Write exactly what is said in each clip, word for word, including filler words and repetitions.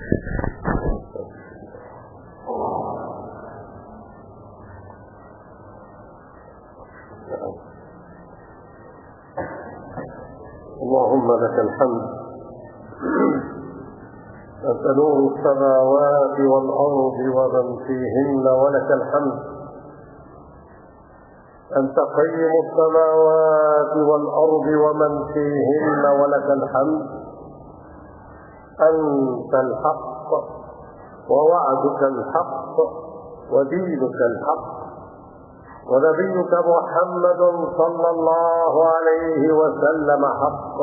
اللهم لك الحمد، أنت نور السماوات والأرض ومن فيهن، ولك الحمد. أنت قيم السماوات والأرض ومن فيهن، ولك الحمد. أنت الحق ووعدك الحق ودينك الحق، ونبيك محمد صلى الله عليه وسلم حق،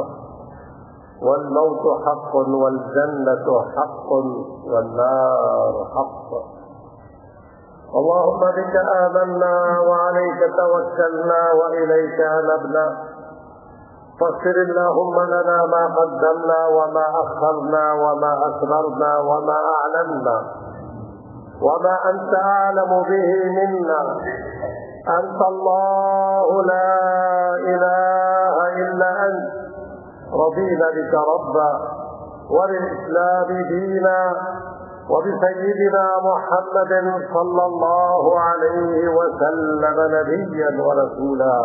والموت حق والجنة حق والنار حق. اللهم بك آمنا وعليك توكلنا وإليك أنبنا، فاغفر اللهم لنا ما قدمنا وما أخرنا وما أسررنا وما أعلنا وما أنت أعلم به منا. أنت الله لا إله إلا أنت. رضينا بك ربا وبالإسلام دينا وبسيدنا محمد صلى الله عليه وسلم نبيا ورسولا.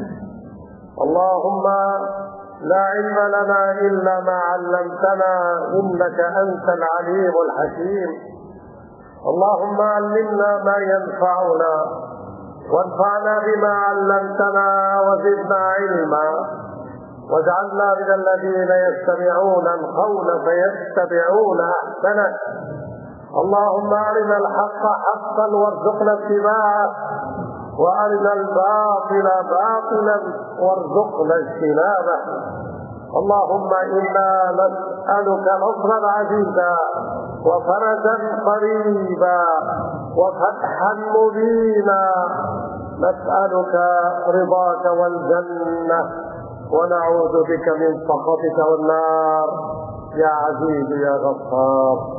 اللهم لا علم لنا إلا ما علمتنا، إنك أنت العليم الحكيم. اللهم علمنا ما ينفعنا وانفعنا بما علمتنا وزدنا علما، واجعلنا من الذين يستمعون القول فيتبعون أحسنه. اللهم أرنا الحق حقا وارزقنا اتباعه، وأرنا الباطل باطلا وارزقنا اجتنابه. اللهم إنا نسألك نصرا عزيزا وفرجا قريبا وفتحا مبينا. نسألك رضاك والجنة، ونعوذ بك من سخطك والنار. يا عزيز يا غفار.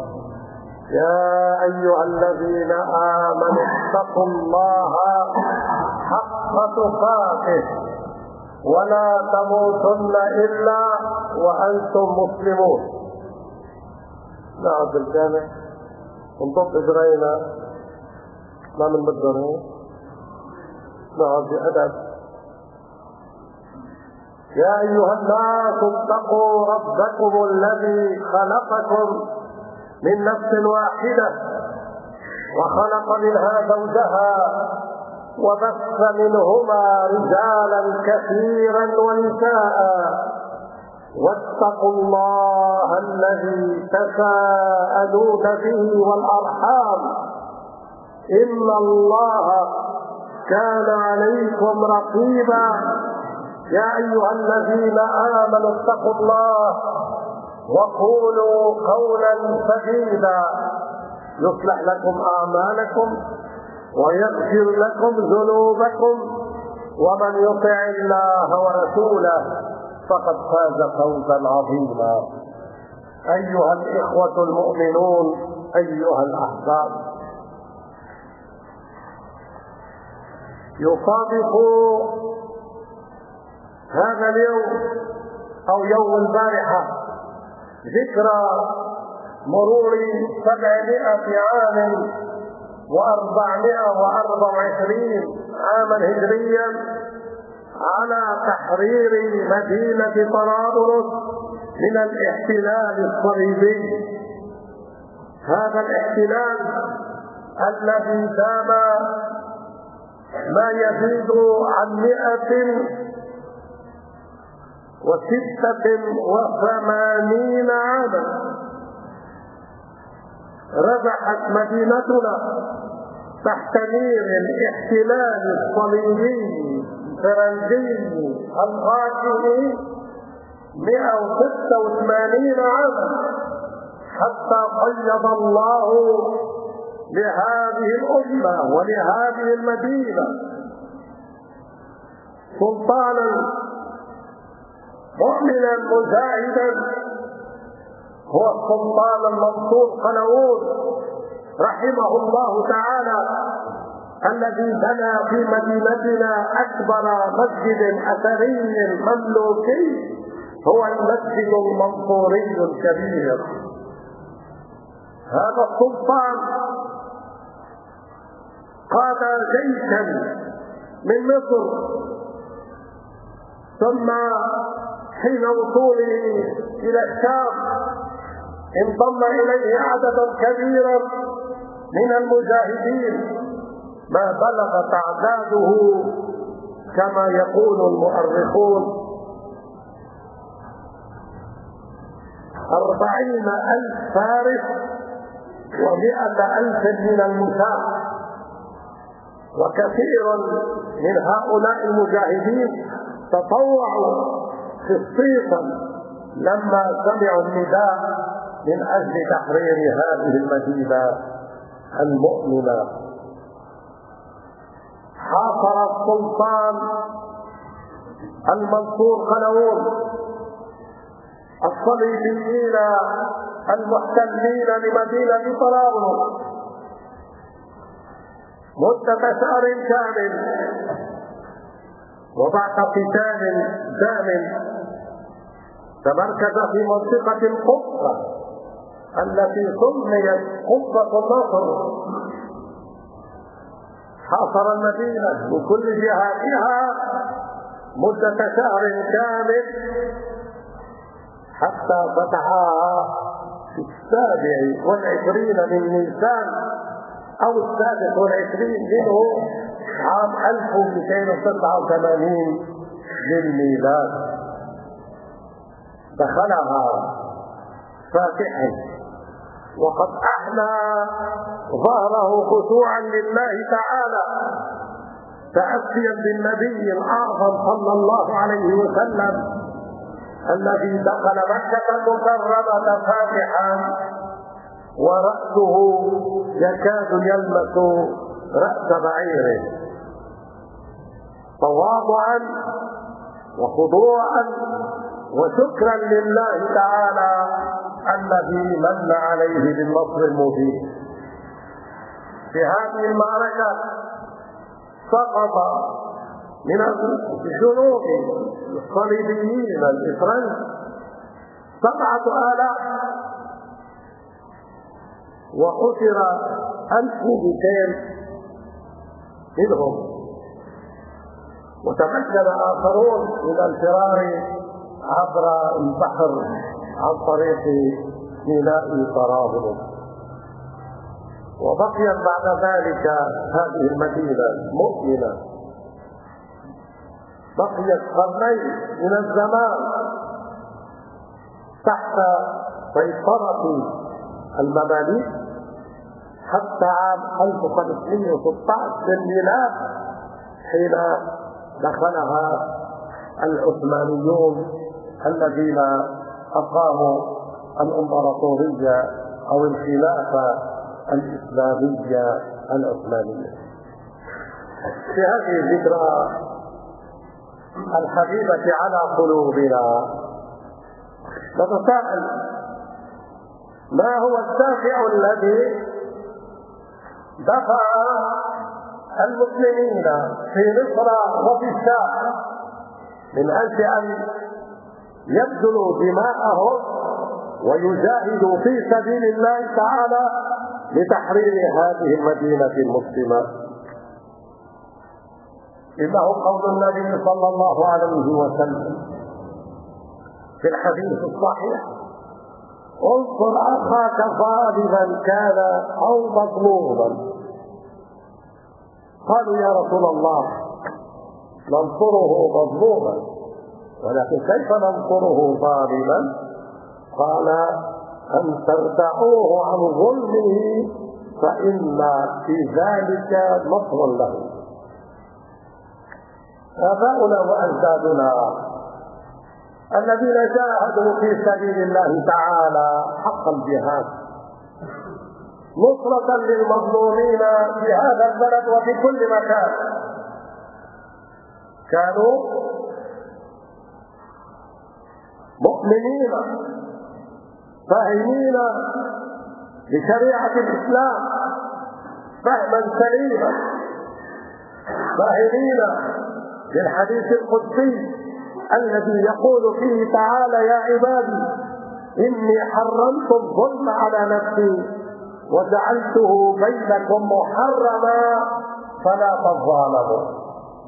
يا أيها الذين آمنوا اتقوا الله حق تقاته ولا تموتن إلا وأنتم مسلمون. نعم بالجامع انطق إجرائنا ما من مدرين. نعم بأدب. يا أيها الناس اتقوا ربكم الذي خلقكم من نفس واحدة وخلق منها زوجها وبث منهما رجالا كثيرا ونساء، واتقوا الله الذي تساءلون به والأرحام، إن الله كان عليكم رقيبا. يا أيها الذين آمنوا اتقوا الله وقولوا قولا سديدا يصلح لكم أعمالكم ويغفر لكم ذنوبكم، ومن يطع الله ورسوله فقد فاز فوزا عظيما. أيها الإخوة المؤمنون، أيها الأحباب، يصادف هذا اليوم أو يوم البارحة ذكرى مرور سبعمائة عام وأربعمائة وأربع وعشرين عاما هجريا على تحرير مدينة طرابلس من الاحتلال الصليبي. هذا الاحتلال الذي دام ما يزيد عن مئة وستة وثمانين عاما. رجحت مدينتنا تحت نير الاحتلال الصليبي الفرنسي الغاشم مئة وستة وثمانين عاما، حتى قيض الله لهذه الأمة ولهذه المدينة سلطانا مؤمنا مجاهدا، هو السلطان المنصور قلاوون رحمه الله تعالى، الذي بنى في مدينتنا أكبر مسجد أثري مملوكي، هو المسجد المنصوري الكبير. هذا السلطان قاد جيشا من مصر، ثم حين وصوله إلى الشام انضم إليه عدد كبير من المجاهدين، ما بلغت أعداده كما يقول المؤرخون أربعين ألف فارس ومئة ألف من المساع. وكثير من هؤلاء المجاهدين تطوعوا خصيصا لما سمعوا النداء من أجل تحرير هذه المدينة المؤمنة. حاصر السلطان المنصور قلاوون الصليبيين المحتلين لمدينة طرابلس مدة شهر كامل، وبعد قتال دام تمركز في منطقة القبة التي سميت قبة النصر. حاصر المدينة من كل جهاتها مدة شهر كامل حتى فتحها في السابع والعشرين من نيسان أو السادس والعشرين منه عام ألف ومئتين وتسعة وثمانين للميلاد. دخلها فاتحا وقد أحنى ظهره خشوعا لله تعالى، تأسيا بالنبي الأعظم صلى الله عليه وسلم الذي دخل مكة المكرمة فاتحا ورأسه يكاد يلمس رأس بعيره، تواضعا وخضوعا وشكرا لله تعالى الذي من عليه بالنصر المبين. في هذه المعركة سقط من الجنود الصليبيين الإفرنج سبعة آلاف وخسر ألف ومئتين منهم، وتمكن آخرون من الفرار عبر البحر عن طريق ميناء طرابلس. وبقيت بعد ذلك هذه المدينة المؤمنة بقيت قرنين من الزمان تحت سيطرة المماليك حتى عام ألف وخمسمائة وستة عشر للميلاد حين دخلها العثمانيون الذين أقاموا الإمبراطورية أو الخلافة الإسلامية العثمانية. في هذه الذكرى الحبيبة على قلوبنا نتساءل: ما هو الدافع الذي دفع المسلمين في مصر وفي الشام من أجل أن يبذلوا دماءهم ويجاهدوا في سبيل الله تعالى لتحرير هذه المدينة المسلمة؟ إنه قول النبي صلى الله عليه وسلم في الحديث الصحيح: انصر أخاك ظالما كان أو مظلوما. قالوا: يا رسول الله، ننصره مظلوما، ولكن كيف ننصره ظالما؟ قال: أن تردعوه عن ظلمه فإن في ذلك نصر له. آباؤنا وأجدادنا الذين جاهدوا في سبيل الله تعالى حق الجهاد نصرة للمظلومين في هذا البلد وفي كل مكان، كانوا مؤمنين فاهمين لشريعة الإسلام فهما سليما، فاهمين للحديث القدسي الذي يقول فيه تعالى: يا عبادي إني حرمت الظلم على نفسي وجعلته بينكم محرما فلا تظالموا.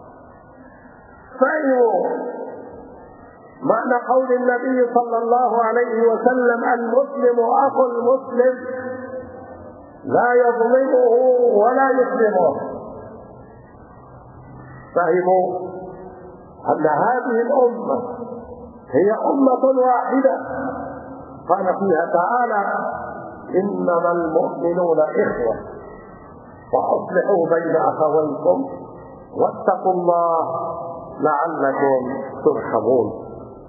فإنه معنى قول النبي صلى الله عليه وسلم المسلم أخو المسلم لا يظلمه ولا يظلمه، فهموا أن هذه الأمة هي أمة واحدة قال فيها تعالى إنما المؤمنون إخوة فأصلحوا بين أخويكم واتقوا الله لعلكم ترحمون.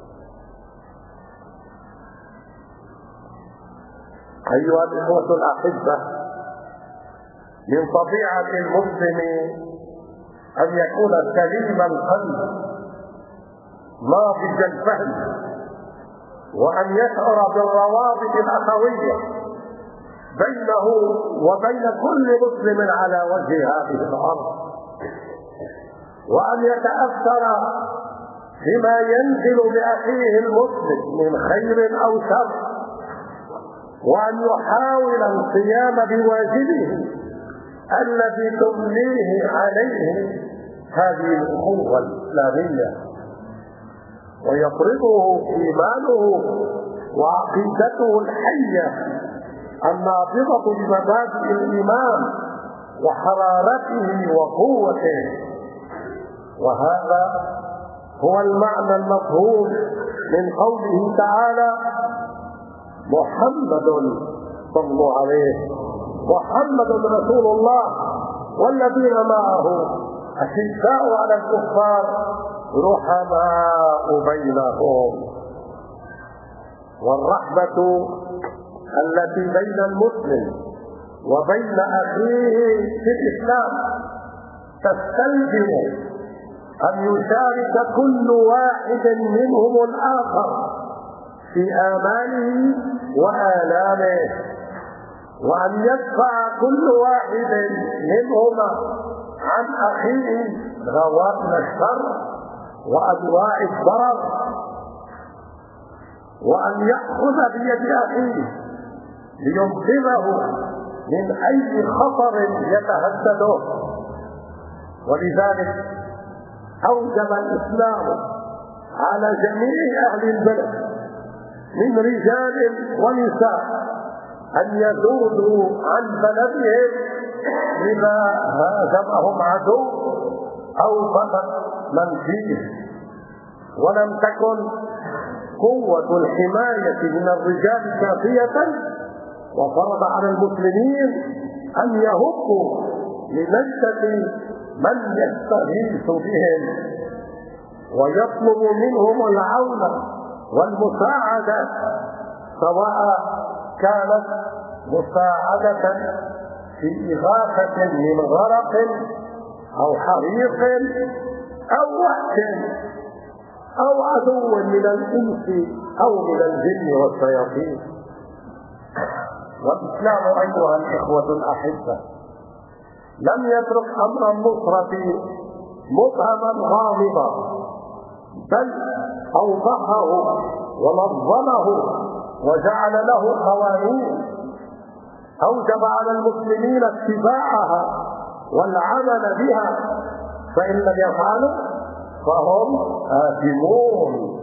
أيها الإخوة الأحبة، من طبيعة المسلم أن يكون سليم القلب ناضج الفهم، وأن يشعر بالروابط الأخوية بينه وبين كل مسلم على وجه هذه الأرض، وأن يتأثر بما ينزل بأخيه المسلم من خير أو شر، وأن يحاول القيام بواجبه الذي تمليه عليه هذه الأخوة الإسلامية، ويفرضه إيمانه وعقيدته الحية النابضة بمبادئ الإيمان وحرارته وقوته. وهذا هو المعنى المفهوم من قوله تعالى محمد صلى عليه محمد رسول الله والذين معه أشداء على الكفار رحماء بينهم. والرحمة التي بين المسلم وبين أخيه في الإسلام تستلزم أن يشارك كل واحد منهم الآخر في آماله وآلامه، وأن يدفع كل واحد منهما عن أخيه غوائل الشر وأنواع الضرر، وأن يأخذ بيد أخيه لينقذه من أي خطر يتهدده. ولذلك أوجب الإسلام على جميع أهل البلد من رجال ونساء أن يذودوا عن بلدهم إذا هاجمهم عدو أو فقد من فيه، ولم تكن قوة الحماية من الرجال كافية، وفرض على المسلمين أن يهبوا لنجدة من يستغيث بهم ويطلب منهم العون والمساعدة، سواء كانت مساعدة في إغاثة من غرق أو حريق أو وحش أو عدو من الإنس أو من الجن والشياطين. والإسلام أيها الإخوة الأحبة لم يترك أمر النصرة مبهما غامضا، بل أوضحه ونظمه وجعل له قوانين أوجب على المسلمين اتباعها والعمل بها، فإن لم يفعلوا فهم آثمون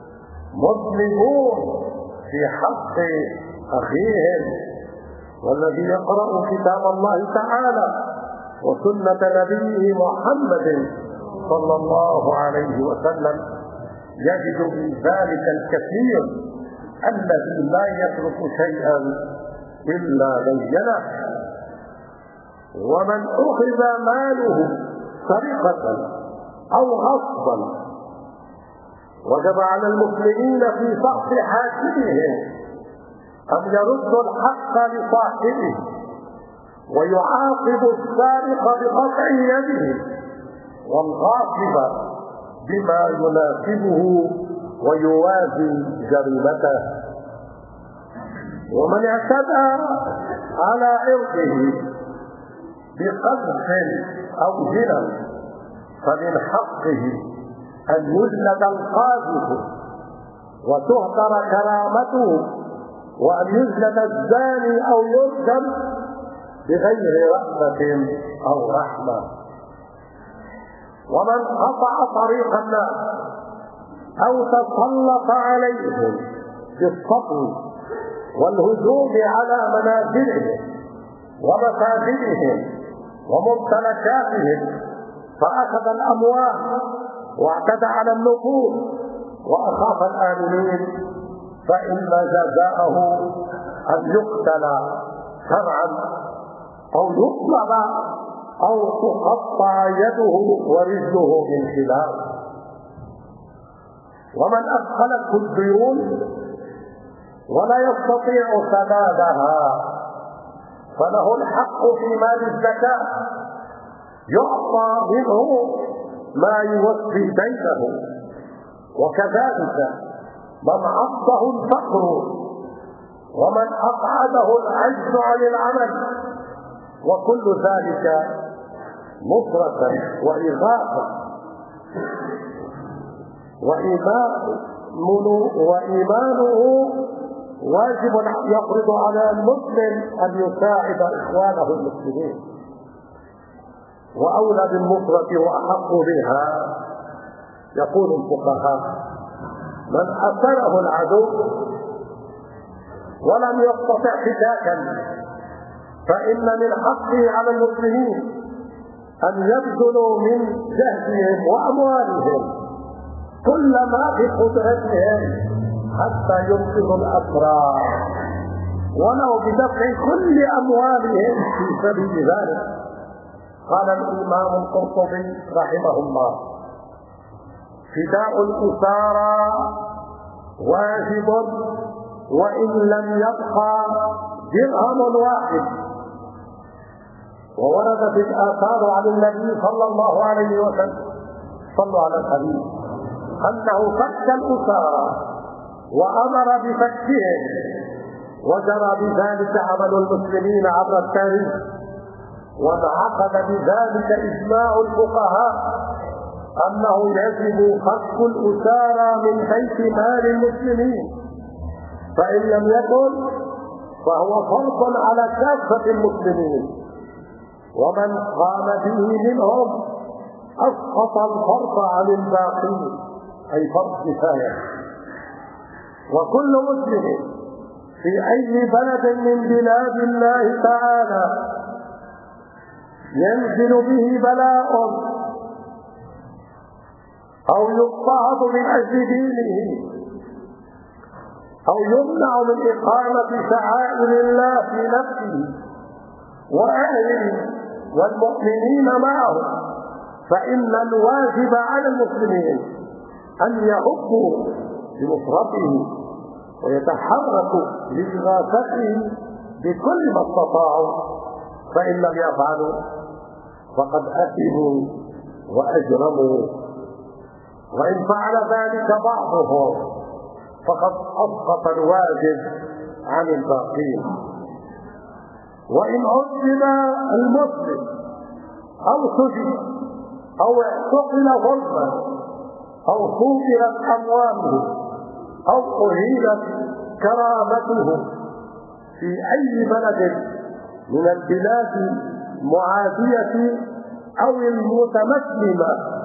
مظلمون في حق أخيهم. والذي يقرأ كتاب الله تعالى وسنة نبيه محمد صلى الله عليه وسلم يجد في ذلك الكثير الذي لا يترك شيئا إلا بينه. ومن أخذ ماله سرقة أو غصبا وجب على المسلمين في فحص حاكمهم أن يردوا الحق لصاحبه ويعاقب السارق بقطع يده والغاصب بما يناسبه ويوازي جريمته. ومن اعتدى على عرضه بقذف أو زنا فمن حقه أن يجلد القاذف وتهدر كرامته وأن يجلد الزاني أو يرجم بغير رأفة أو رحمة. ومن قطع طريق الناس أو تسلط عليهم بالسطو والهجوم على منازلهم ومساجدهم وممتلكاتهم فأخذ الأموال واعتدى على النفوس وأخاف الآمنين فإن جزاءه أن يقتل شرعا أو يطلب أو تقطع يده ورجله من خلاف. ومن أدخلته الديون ولا يستطيع سدادها فله الحق في مال الزكاة يعطى منه ما يوفي دينه. وكذلك من عضه الفقر ومن أقعده العجز عن العمل، وكل ذلك نصرة وإغاثة وإيمانه واجب يفرض على المسلم أن يساعد إخوانه المسلمين، وأولى بالنصرة وأحق بها. يقول الفقهاء: من أسره العدو ولم يستطع فداكا فإن من حقه على المسلمين أن يبذلوا من جهدهم وأموالهم كل ما في قدرتهم حتى ينقذوا الأسرى ولو بدفع كل أموالهم في سبيل ذلك. قال الإمام القرطبي رحمه الله: فداء الأسارى واجب وإن لم يبقى درهم واحد. ووردت الآثار عن النبي صلى الله عليه وسلم صلوا على الحبيب أنه فك الأسارى وأمر بفكهم، وجرى بذلك عمل المسلمين عبر التاريخ، وانعقد بذلك إجماع الفقهاء أنه يجب فك الأسارى من بيت مال المسلمين، فإن لم يكن فهو فرض على كافة المسلمين، ومن قام به منهم أسقط الفرض عن الباقين، أي فرض كفاية. وكل مسلم في أي بلد من بلاد الله تعالى ينزل به بلاء أو يضطهد من أجل دينه أو يمنع من إقامة شعائر الله في نفسه وأهله والمؤمنين معه، فإن الواجب على المسلمين أن يهبوا بنصرته ويتحركوا لإغاثته بكل ما استطاعوا، فإن لم يفعلوا فقد أثموا وأجرموا، وإن فعل ذلك بعضهم فقد أسقط الواجب عن الباقين. وإن عذب المسلم أو سجن أو اعتقل ظلما أو صورت أمواله أو أهينت كرامته في أي بلد من البلاد المعادية أو المتمثلة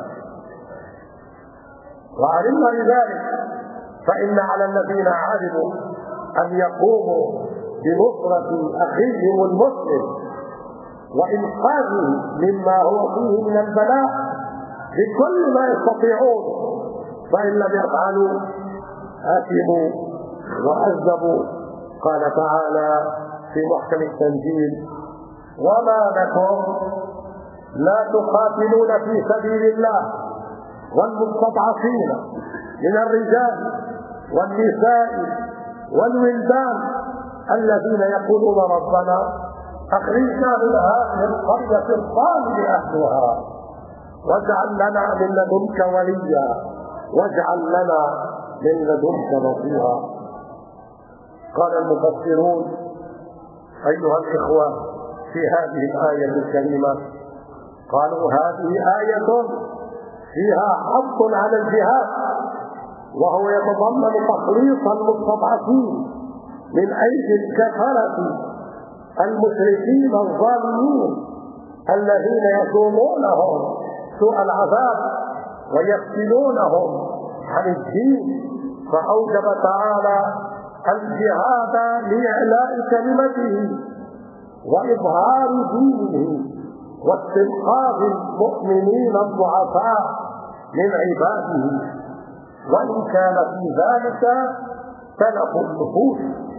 وعلمنا بذلك، فإن على الذين علموا أن يقوموا بنصرة أخيهم المسلم وإنقاذه مما هو فيه من البلاء بكل ما يستطيعون، فإن لم يفعلوا آثموا وأذنبوا. قال تعالى في محكم التنزيل: وما لكم لا تقاتلون في سبيل الله والمستضعفين من الرجال والنساء والولدان الذين يقولون ربنا أخرجنا من هذه القرية الظالم أهلها واجعل لنا من لدنك وليا واجعل لنا من لدنك نصيرا. قال المفسرون: أيها الإخوة، في هذه الآية الكريمة قالوا هذه آية فيها حظ على الجهاد، وهو يتضمن تخليص المستضعفين من أيدي الكفرة المشركين الظالمين الذين يصومونهم سوء العذاب ويفتنونهم عن الدين. فأوجب تعالى الجهاد لإعلاء كلمته وإظهار دينه واستنقاذ المؤمنين الضعفاء من عباده، وإن كان في ذلك تلف النفوس.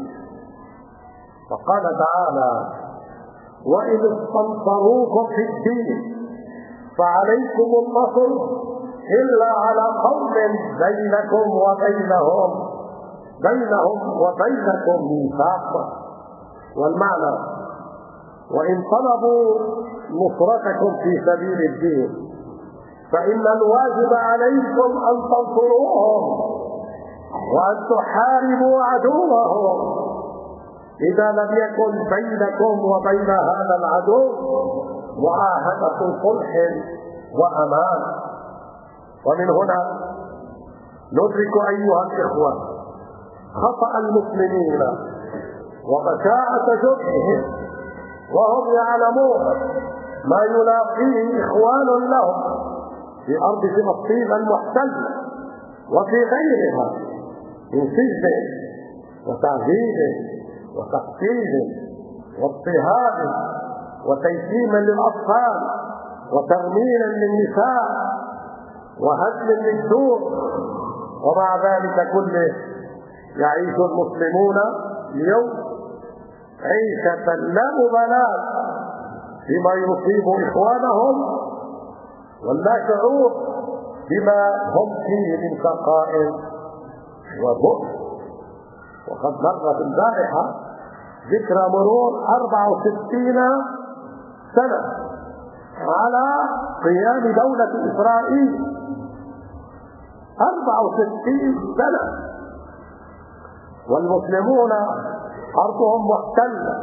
فقال تعالى: وإذ استنصروكم في الدين فعليكم النصر إلا على قوم بينكم وبينهم بينهم وبينكم ميثاق. والمعنى: وإن طلبوا نصرتكم في سبيل الدين فإن الواجب عليكم أن تنصروهم وأن تحاربوا عدوهم إذا لم يكن بينكم وبين هذا العدو معاهدة صلح وأمان. ومن هنا ندرك أيها الإخوة خطأ المسلمين وبشاعة جرحهم وهم يعلمون ما يلاقيه إخوان لهم في أرض فلسطين المحتلة وفي غيرها من سجن وتعذيب وتقتيل واضطهاد وتيتيم للأطفال وترميل للنساء وهدم للدور. ومع ذلك كله يعيش المسلمون اليوم عيشة لا مبالاة بما يصيب إخوانهم ولا شعور بما هم فيه من شقاء وبؤس. وقد مرت البارحة ذكرى مرور أربع وستين سنة على قيام دولة إسرائيل. أربع وستين سنة والمسلمون أرضهم محتلة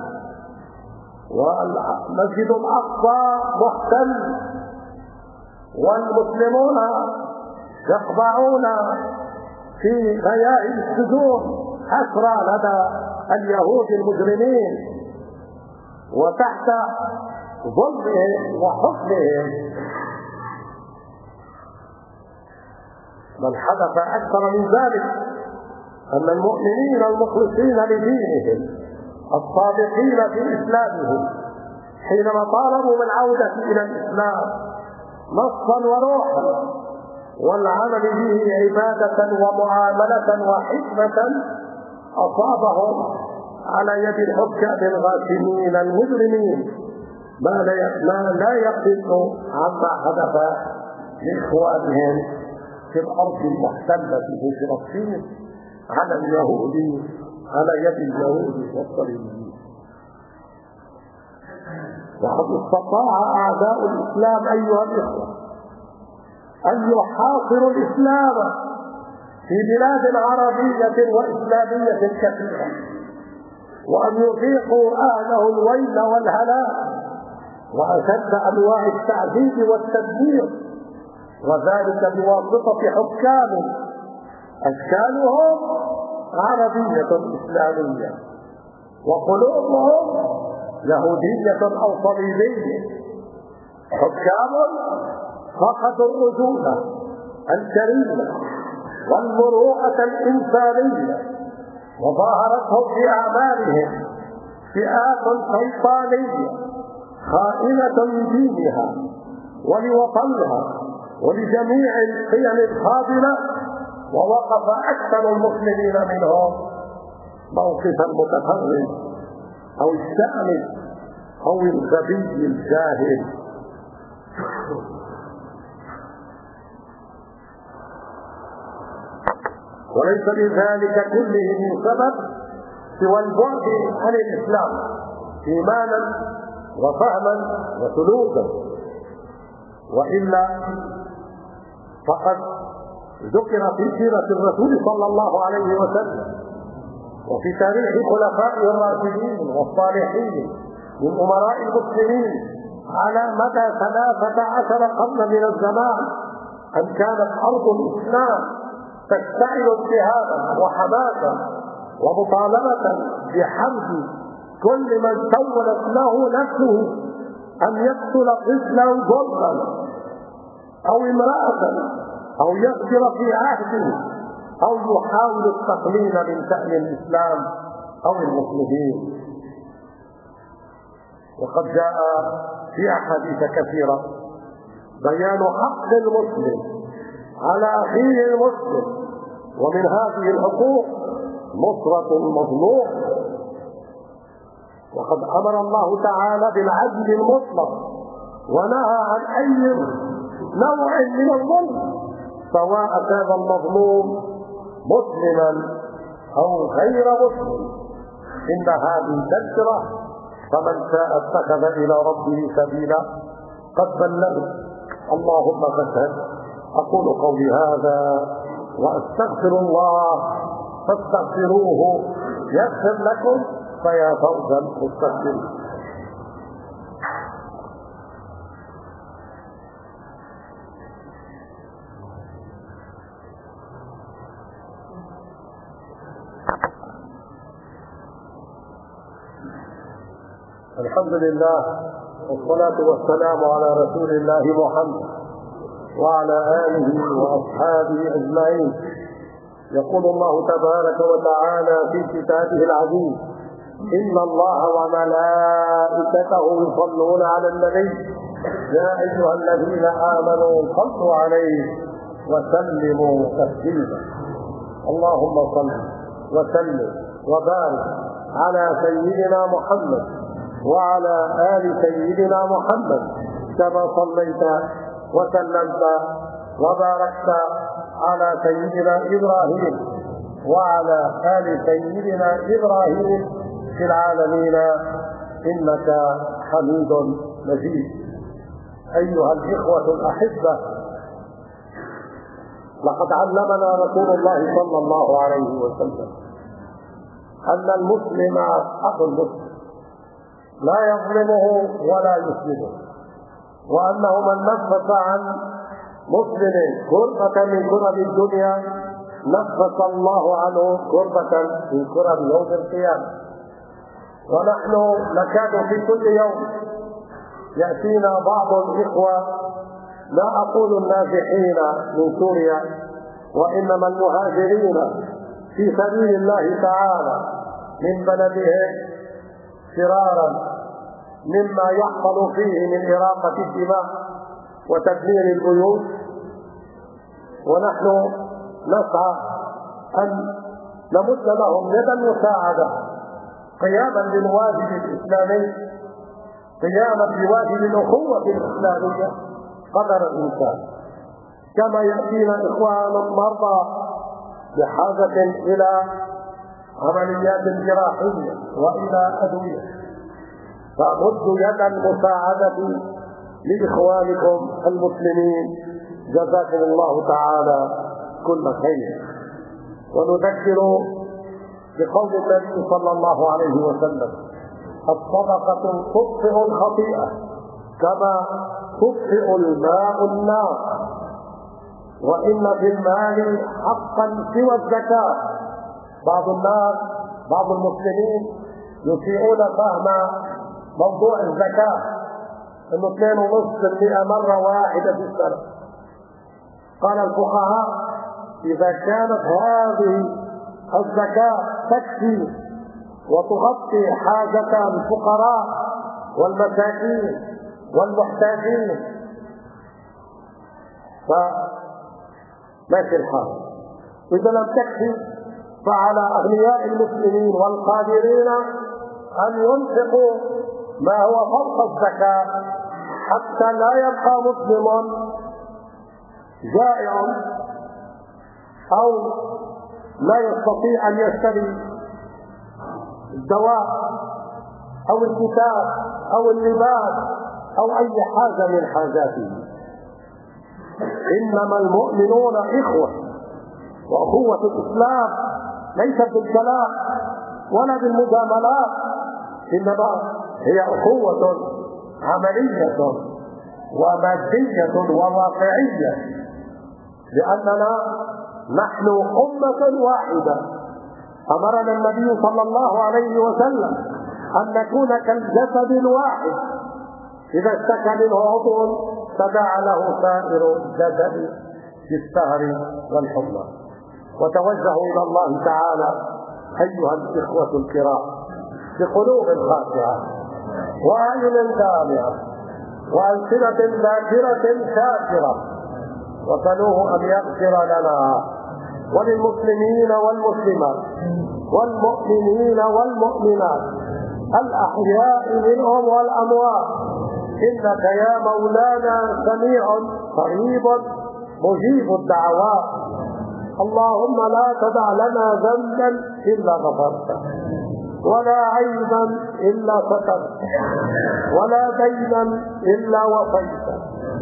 والمسجد الأقصى محتل والمسلمون يخضعون في غياء السجون حسرى لدى اليهود المجرمين وتحت ظلمهم وحكمهم. بل حدث أكثر من ذلك أن المؤمنين المخلصين لدينهم الصادقين في إسلامهم حينما طالبوا بالعودة إلى الإسلام نصا وروحا والعمل به عبادة ومعاملة وحكمة أصابهم على يد الحكام الغاشمين المجرمين ما لا يقل عما حدث لإخوانهم في الأرض المحتلة في فلسطين على اليهود على يد اليهود والصليبيين. وقد استطاع أعداء الإسلام أيها الإخوة أن يحاصروا الإسلام في بلاد عربية وإسلامية كثيرة وأن يذيقوا أهله الويل والهلاك وأشد أنواع التعذيب والتدمير، وذلك بواسطة حكام أشكالهم عربية إسلامية وقلوبهم يهودية أو صليبية. حكام فقدوا الرجولة الكريمة والمروءة الإنسانية وظاهرتهم في أعمالهم فئات شيطانية خائنة لدينها ولوطنها ولجميع القيم الفاضلة، ووقف أكثر المسلمين منهم موقف المتفرج أو الشأن أو الغبي الجاهل. وليس لذلك كله من سبب سوى البعد عن الإسلام إيمانا وفهما وسلوكا، وإلا فقد ذكر في سيرة الرسول صلى الله عليه وسلم وفي تاريخ خلفائه الراشدين والصالحين من أمراء المسلمين على مدى ثلاثة عشر قرنا من الزمان أن كانت أرض الإسلام تشتعل اجتهادا وحماسا ومطالبة بحرب كل من سولت له نفسه أن يقتل طفلا ظلما أو امرأة أو يغدر في عهده أو يحاول التقليل من شأن الإسلام أو المسلمين. وقد جاء في أحاديث كثيرة بيان حق المسلم على أخيه المسلم، ومن هذه الحقوق نصرة المظلوم. وقد أمر الله تعالى بالعدل المطلق ونهى عن أي نوع من الظلم، سواء كان المظلوم مسلما أو غير مسلم. إن هذه تذكرة، فمن شاء اتخذ إلى ربه سبيلا. قد بلغت، اللهم فاشهد. أقول قولي هذا وأستغفر الله فاستغفروه يغفر لكم، فيا فوز المستغفرين. الحمد لله والصلاة والسلام على رسول الله محمد وعلى آله وأصحابه أجمعين. يقول الله تبارك وتعالى في كتابه العزيز: إن الله وملائكته يصلون على النبي يا أيها الذين آمنوا صلوا عليه وسلموا تسليما. اللهم صل وسلم وبارك على سيدنا محمد وعلى آل سيدنا محمد كما صليت وسلمت وباركت على سيدنا إبراهيم وعلى آل سيدنا إبراهيم في العالمين إنك حميد مجيد. أيها الإخوة الأحبة، لقد علمنا رسول الله صلى الله عليه وسلم أن المسلم أخو المسلم لا يظلمه ولا يسلمه، وأنه من نفس عن مسلم كربة من كرب الدنيا نفس الله عنه كربة من كرب يوم القيامة. ونحن نكاد في كل يوم يأتينا بعض الإخوة، لا أقول النازحين من سوريا، وإنما المهاجرين في سبيل الله تعالى من بلدهم فرارا مما يحصل فيه من إراقة الدماء وتدمير البيوت. ونحن نسعى أن نمد لهم يد المساعدة قياما بالواجب الإسلامي، قياما بواجب الأخوة الإسلامية قدر الإنسان. كما يأتينا إخوان مرضى بحاجة إلى عمليات جراحية وإلى أدوية، فمدوا يد المساعدة لإخوانكم المسلمين، جزاكم الله تعالى كل خير. ونذكر بقول النبي صلى الله عليه وسلم: الصدقة تطفئ الخطيئة كما تطفئ الماء النار. وإن في المال حقا سوى الزكاة. بعض الناس بعض المسلمين يسيئون فهم موضوع الزكاة، انه اثنين ونصف المئة مرة واحدة في السنة. قال الفقهاء: إذا كانت هذه الزكاة تكفي وتغطي حاجة الفقراء والمساكين والمحتاجين فماشي الحال. إذا لم تكفي فعلى أغنياء المسلمين والقادرين أن ينفقوا ما هو فوق الزكاة حتى لا يبقى مسلم جائع أو لا يستطيع أن يشتري الدواء أو الكتاب أو اللباس أو أي حاجة من حاجاته. إنما المؤمنون إخوة، وأخوة الإسلام ليست بالكلام ولا بالمجاملات، إنما هي أخوة عملية ومادية وواقعية، لأننا نحن أمة واحدة أمرنا النبي صلى الله عليه وسلم أن نكون كالجسد الواحد، إذا اشتكى منه عضو تداعى له سائر الجسد بالسهر والحمى. وتوجهوا إلى الله تعالى أيها الإخوة الكرام بقلوب خاشعة وأعين دامعة وألسنة ذاكرة شاكرة، وسألوه أن يغفر لنا وللمسلمين والمسلمات والمؤمنين والمؤمنات الأحياء منهم والأموات، إنك يا مولانا سميع قريب مجيب الدعوات. اللهم لا تدع لنا ذنبا إلا غفرته، ولا عيبا إلا سترته، ولا دينا إلا وفيته،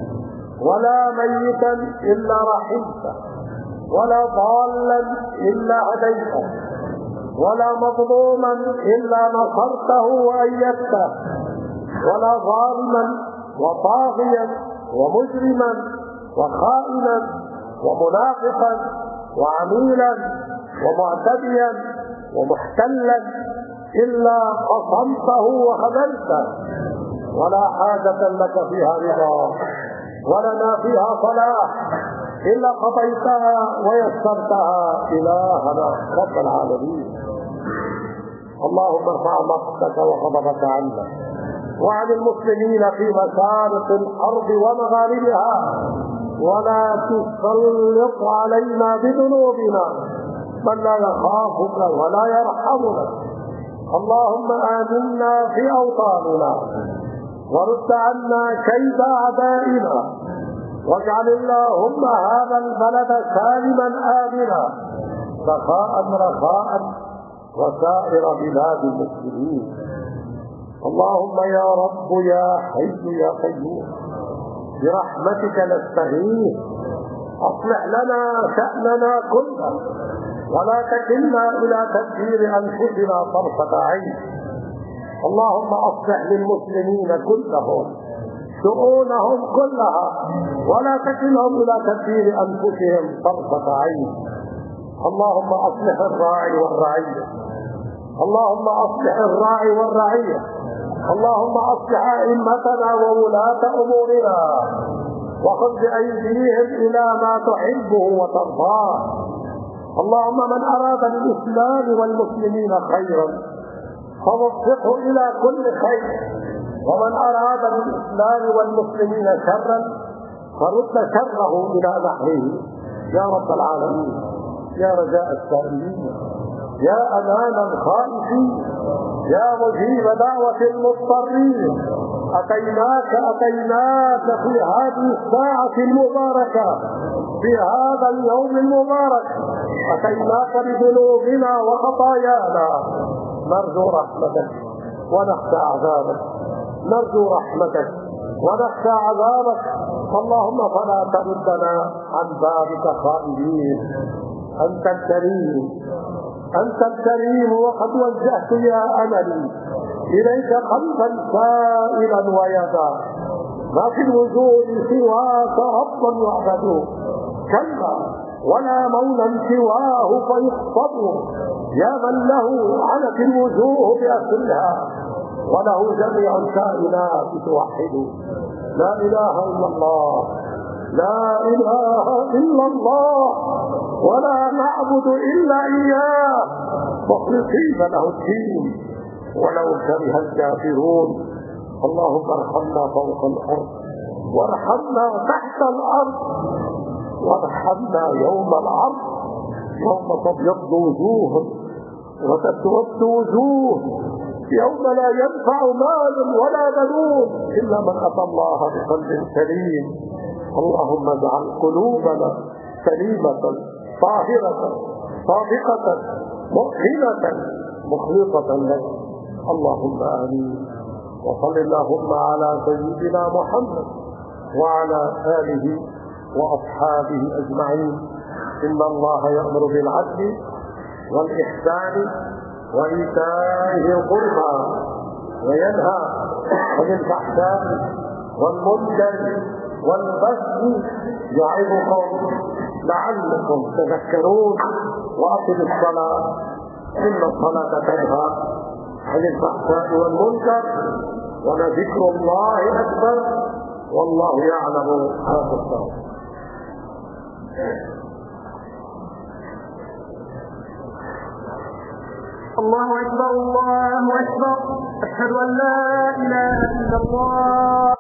ولا ميتا إلا رحمته، ولا ضالا إلا هديته، ولا مظلوما إلا نصرته وأيدته، ولا ظالما وطاغيا ومجرما وخائنا ومنافقا وعميلا ومعتديا ومحتلا إلا قصمته وخذلته، ولا حاجة لك فيها رضا ولنا فيها صلاح إلا قضيتها ويسرتها إلهنا رب العالمين. اللهم ارفع مقتك وغضبك عنا وعن المسلمين في مشارق الأرض ومغاربها، ولا تسلط علينا بذنوبنا من لا يخافك ولا يرحمنا. اللهم آمنا في أوطاننا ورد عنا كيد أعدائنا، واجعل اللهم هذا البلد سالما آمنا رخاء رخاء وسائر بلاد المسلمين. اللهم يا رب يا حي يا قيوم برحمتك نستغيث، أصلح لنا شأننا كله ولا تكلنا إلى تدبير أنفسنا طرفة عين. اللهم أصلح للمسلمين كلهم شؤونهم كلها ولا تكلهم إلى تدبير أنفسهم طرفة عين. اللهم أصلح الراعي والرعية، اللهم أصلح الراعي والرعية، اللهم أصلح أئمتنا وولاة أمورنا وخذ بأيديهم إلى ما تحبه وترضاه. اللهم من أراد للإسلام والمسلمين خيرا فوفقه إلى كل خير، ومن أراد للإسلام والمسلمين شرا فرد شره إلى نحره يا رب العالمين. يا رجاء السائلين، يا أمان الخائفين، يا مجيب دعوة المضطرين، أتيناك أتيناك في هذه الساعة المباركة في هذا اليوم المبارك، أتيناك بذنوبنا وخطايانا نرجو رحمتك ونخشى عذابك، نرجو رحمتك ونخشى عذابك. اللهم فلا تردنا عن بابك خائبين. أنت الكريم أنت الكريم وقد وجهت يا أملي إليك قلبا سائلا ويدا، ما في الوجود سواك ربا يعبد، كلا ولا مولى سواه فيخطب، يا من له عنت الوجوه بأسرها وله جميع الكائنات توحد. لا إله إلا الله، لا إله إلا الله، ولا نعبد إلا إياه مخلصين له الدين ولو كره الكافرون. اللهم ارحمنا فوق الأرض وارحمنا تحت الأرض وارحمنا يوم العرض، يوم تبيض وجوه وتسود وجوه، يوم لا ينفع مال ولا بنون إلا من أتى الله بقلب سليم. اللهم اجعل قلوبنا سليمة طاهرة صادقة مؤمنة مخلصة لك. اللهم آمين. وصل اللهم على سيدنا محمد وعلى آله وأصحابه أجمعين. إن الله يأمر بالعدل والإحسان وإيتاء ذي القربى وينهى عن الفحشاء والمنكر والبغي يعظكم لعلكم تذكرون. وأقم الصلاة إن الصلاة تنهى عن الفحشاء والمنكر ولذكر الله أكبر والله يعلم ما تصنعون. الله أكبر الله أكبر. أشهد أن لا إله إلا الله.